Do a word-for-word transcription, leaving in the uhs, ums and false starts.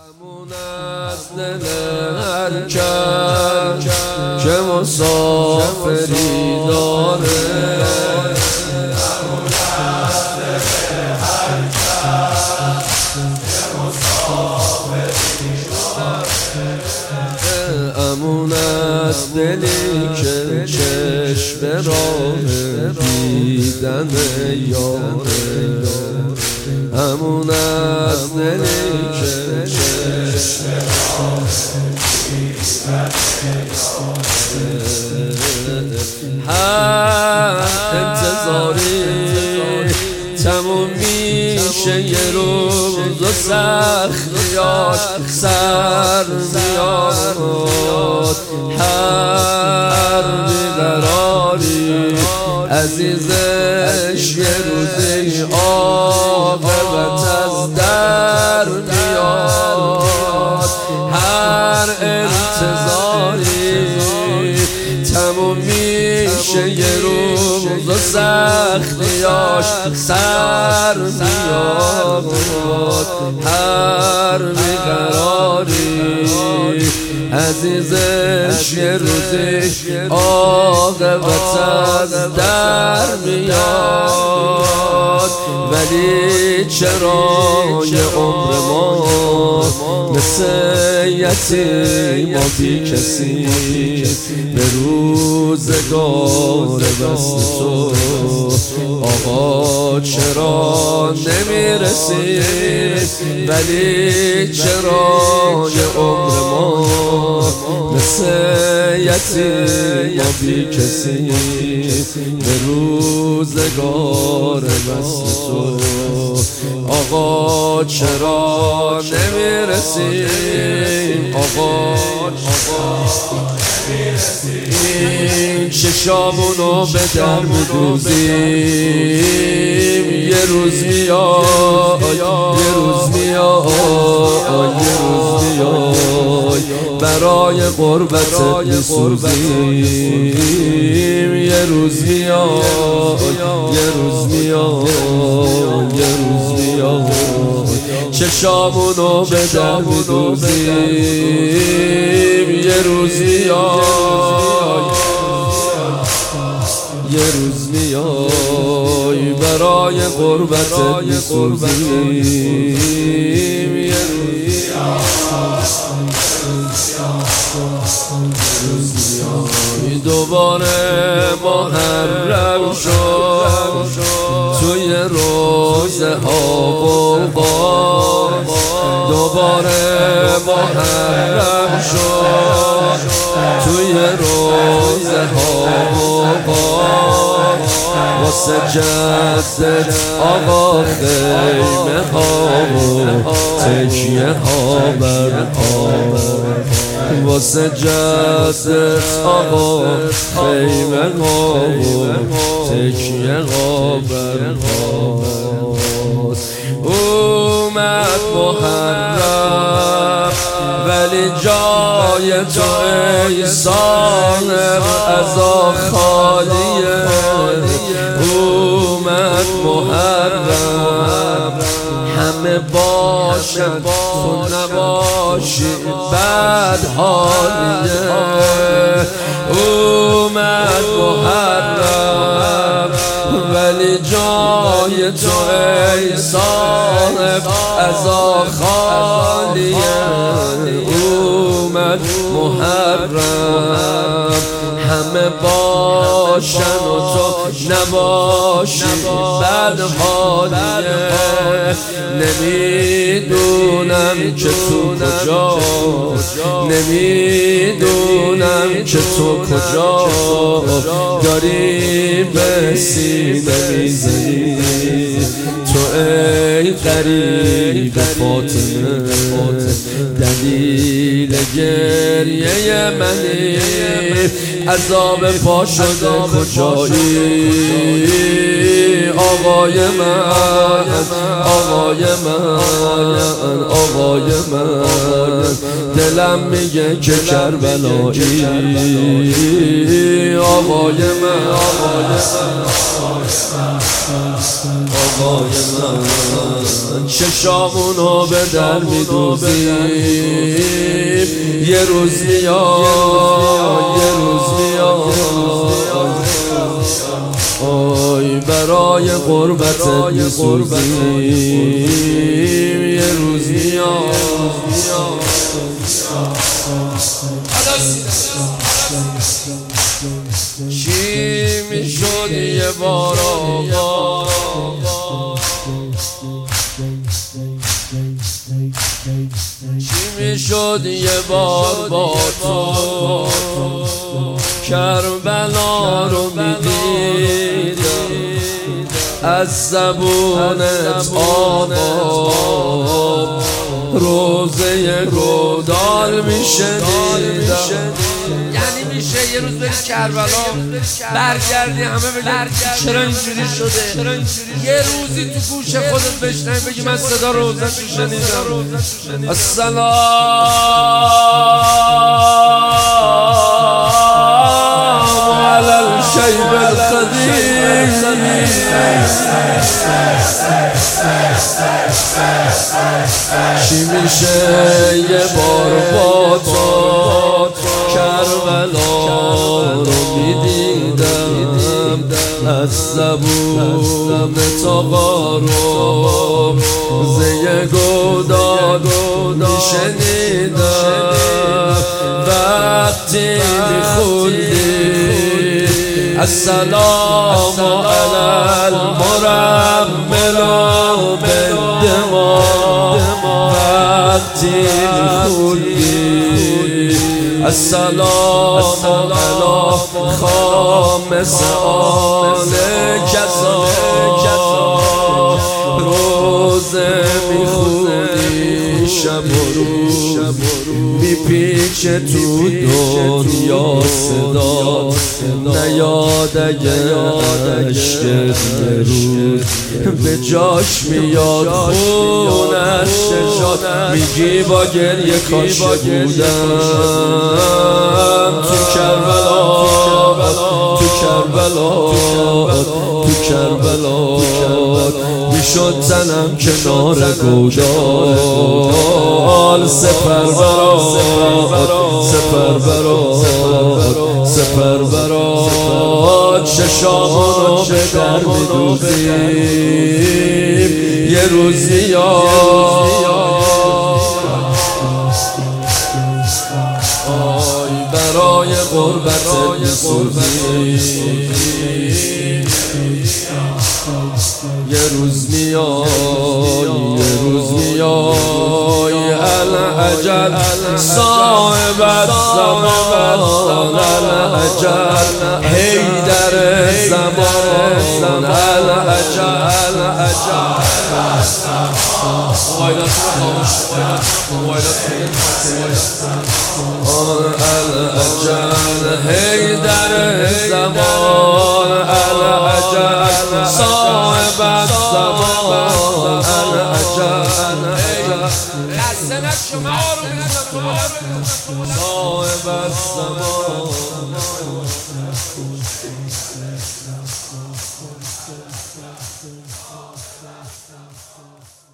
امون از دل هر کس که مسافری داره، امون از دل هر کس که مسافری داره، امون از دلی که چشم راه دیدن یاره، امون از دلی که چشم راه دیدن یاره، هر انتظاری تموم میشه یه روز و سختیاش سر میاد، هر بیقراری عزیزش یه روزی عاقبت از در میاد، هر انتظاری تموم میشه یه روز و سختیاش سر میاد، هر بیقراری عزیزش یه روزی عاقبت از در میاد، ولی چرا یه عمر ما مثل یتیم و بی کسی به روزگار وصل تو آقا چرا نمیرسی، ولی چرا یه عمر ما مثل یتیم و بی کسی به روزگار وصل تو آقا چرا نمیرسیم، آقا این چشامونو به در میدوزیم، یه روز میاد یه روز میاد یه روز میاد برای قربتت میسوزیم، یه روز میاد یه روز میاد یه روز میاد چشامونو به در میدوزیم، یه روز میاد یه روز میای برای قربتت میسوزیم، یه روز میای دوباره محرم شد توی روزه آب و باز، دوباره محرم شد توی روزه آب و باز، واسه جدت آقا خیمه ها و تکیه ها بر پا، واسه جدت آقا خیمه ها و تکیه ها بر پا، اومد محرم ولی جای تو ای صاحب عزا خالیه، اومد محرم همه باشن تو نباشی بد حالیه، اومد محرم ولی جای تو ای صاحب عزا خالیه، اومد محرم همه باشن و تو نباشی بد حالیه، نمیدونم که تو کجا نمیدونم که تو کجا داری به سینه میزنی، تو ای غریب فاطمه دلیل گریه منی، عذاب پا شده کجایی آقای من آقای من آقای من، دلم میگه که کربلایی آقای من آقای من آقای من چشامونو به در میدوزیم یه روز میاد یه روز میاد آی برای قربتت میسوزیم یه روز میاد چی میشد یه بار آقا چی میشد یه بار با تو کربلا رو میدیدم از زبونت آقا روزه گودال میشنیدم یعنی میشه یه روز بری کربلا برگردی همه بگن چرا اینجوری شده یه روزی تو گوش خودت بشنوی بگی من صدا روزه تو شنیدم السلام علی الشیب القدیم چی میشه یه بار با تو کربلا رو میدیدم از زبون تا غارو زی گودال میشنیدم وقتی میخوندی السلام علی المرمل بالدماء وقتی میخوندی السلام علی خامس آل کسا روزه میخونی شب و روز میپیچه تو دنیا صدا نیاد اگه عشق یه روز به جاش میاد خونش شد میگی با گریه کاش بودم تو کربلا تو کربلا تو کربلا میشد تنم کنار گودال سپر برا سپر برا سپر برا چشامونو به در میدوزیم یه روز میاد آی برای قربت میسوزیم یه روز میای یه روز میای العجل صاحب الزمان العجل حیدر زمان العجل العجل حیدر زمان العجل صاحب الزمان العجل لحظه شما آروم صاحب الزمان